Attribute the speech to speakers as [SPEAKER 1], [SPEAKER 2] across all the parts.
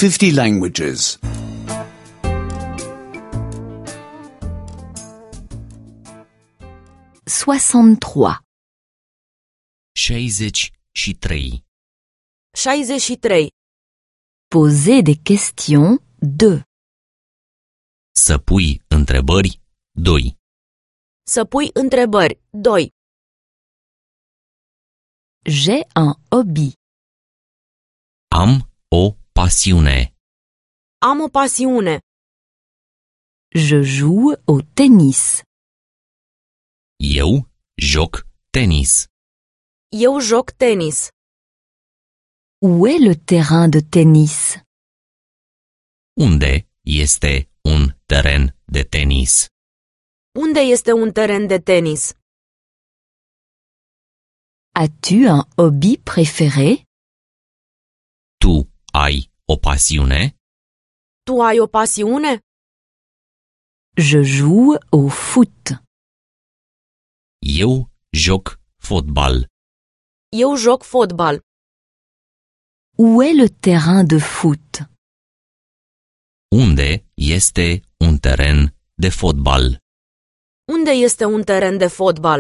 [SPEAKER 1] 50 languages.
[SPEAKER 2] 63.
[SPEAKER 3] 63.
[SPEAKER 4] 63.
[SPEAKER 2] Poser des questions 2.
[SPEAKER 3] Să pui întrebări 2.
[SPEAKER 4] Să pui întrebări 2.
[SPEAKER 2] J'ai un hobby.
[SPEAKER 3] Am o pasiune.
[SPEAKER 4] Am o pasiune.
[SPEAKER 2] Je joue au tennis.
[SPEAKER 3] Eu joc tenis.
[SPEAKER 4] Eu joc tenis.
[SPEAKER 2] Où est le terrain de tennis?
[SPEAKER 3] Unde este un teren de tenis?
[SPEAKER 4] Unde este un teren de tenis?
[SPEAKER 2] As-tu un hobby préféré?
[SPEAKER 3] Tu ai o pasiune?
[SPEAKER 4] Tu ai o pasiune?
[SPEAKER 2] Je joue au foot.
[SPEAKER 3] Eu joc fotbal.
[SPEAKER 4] Eu joc fotbal.
[SPEAKER 2] Où est le terrain de foot?
[SPEAKER 3] Unde este un teren de fotbal?
[SPEAKER 4] Unde este un teren de fotbal?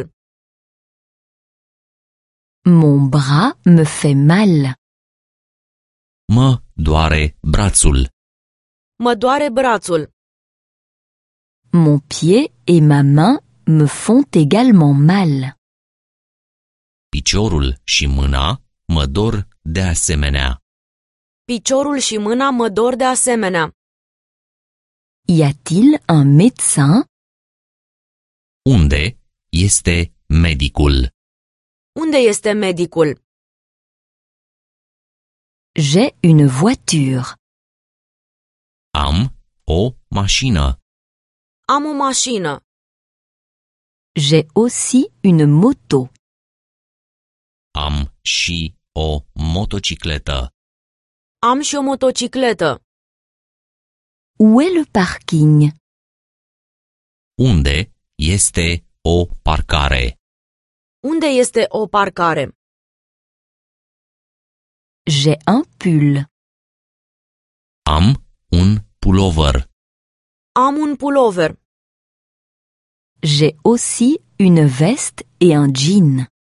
[SPEAKER 2] Mon bras me fait mal.
[SPEAKER 3] Mă doare brațul.
[SPEAKER 4] Mă doare brațul.
[SPEAKER 2] Mon pied et ma main me font également mal.
[SPEAKER 3] Piciorul și mâna mă dor de asemenea.
[SPEAKER 4] Piciorul și mâna mă dor de asemenea.
[SPEAKER 2] Y a-t-il un médecin?
[SPEAKER 3] Unde este medicul?
[SPEAKER 4] Unde este medicul?
[SPEAKER 2] J'ai une voiture.
[SPEAKER 3] Am o mașină.
[SPEAKER 4] Am o mașină.
[SPEAKER 2] J'ai aussi une moto.
[SPEAKER 3] Am și o motocicletă.
[SPEAKER 4] Am și o motocicletă.
[SPEAKER 2] Où est le parking?
[SPEAKER 3] Unde este o parcare?
[SPEAKER 4] Unde este o parcare?
[SPEAKER 2] J'ai un pull.
[SPEAKER 3] Am un pulover.
[SPEAKER 4] Am un pulover.
[SPEAKER 2] J'ai aussi une veste et un jean.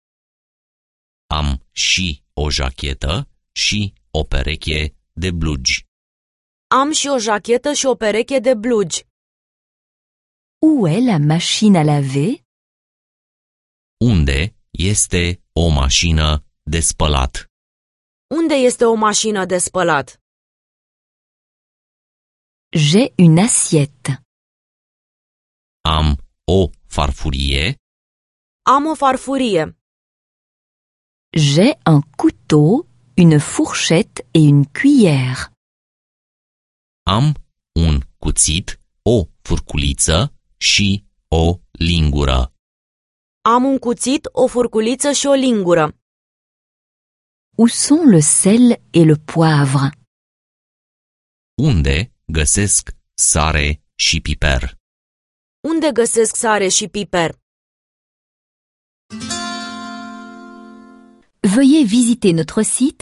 [SPEAKER 3] Am și o jachetă și o pereche de blugi.
[SPEAKER 4] Am și o jachetă și o pereche de blugi.
[SPEAKER 2] Où est la machine à laver?
[SPEAKER 3] Unde este o mașină de spălat?
[SPEAKER 4] Unde este o mașină de spălat?
[SPEAKER 2] J'ai une assiette.
[SPEAKER 3] Am o farfurie.
[SPEAKER 4] Am o farfurie.
[SPEAKER 2] J'ai un couteau, une fourchette et une cuillère.
[SPEAKER 3] Am un cuțit, o furculiță și o lingură.
[SPEAKER 4] Am un cuțit, o furculiță și o lingură.
[SPEAKER 2] Où sont le sel et le poivre?
[SPEAKER 3] Unde găsesc sare și piper?
[SPEAKER 4] Unde găsesc sare și piper?
[SPEAKER 2] Veuillez visiter notre site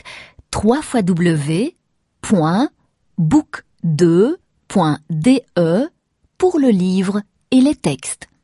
[SPEAKER 2] www.book2.de pour le livre et les textes.